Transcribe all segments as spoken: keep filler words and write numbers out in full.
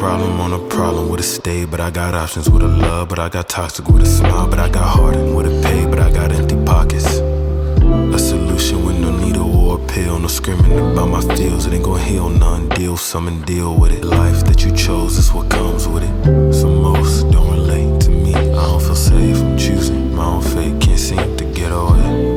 problem on a problem with a stay, but I got options with a love, but I got toxic with a smile, but I got hardened with a pay, but I got empty pockets. A solution with no needle or a pill, no screaming about my feels. It ain't gon' heal none, deal some and deal with it. Life that you chose is what comes with it. So most don't relate to me. I don't feel safe, I'm choosing my own fate. Can't seem to get away.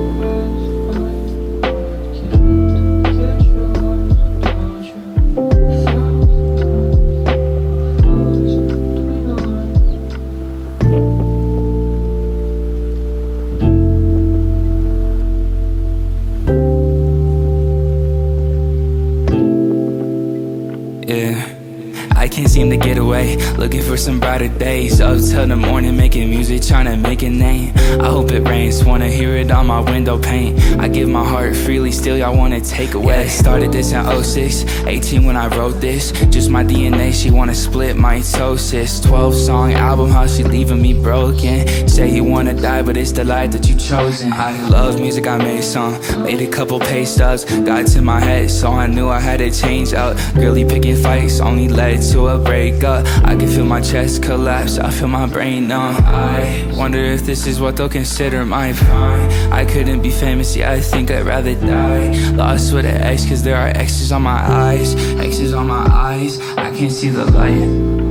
I can't seem to get away, looking for some brighter days. Up till the morning, making music, trying to make a name. I hope it rains, wanna hear it on my window pane. I give my heart freely, still y'all wanna take away. Yeah, started this in oh six, eighteen when I wrote this. Just my D N A, she wanna split mitosis. Twelve song album, how she leaving me broken. Say you wanna die, but it's the life that you chosen. I love music, I made some, made a couple pay stubs. Got to my head, so I knew I had to change up. Girly picking fights only led to a breakup. I can feel my chest collapse, I feel my brain numb. I wonder if this is what they'll consider my prime. I couldn't be famous, yeah, I think I'd rather die. Lost with an X, cause there are X's on my eyes. X's on my eyes, I can't see the light.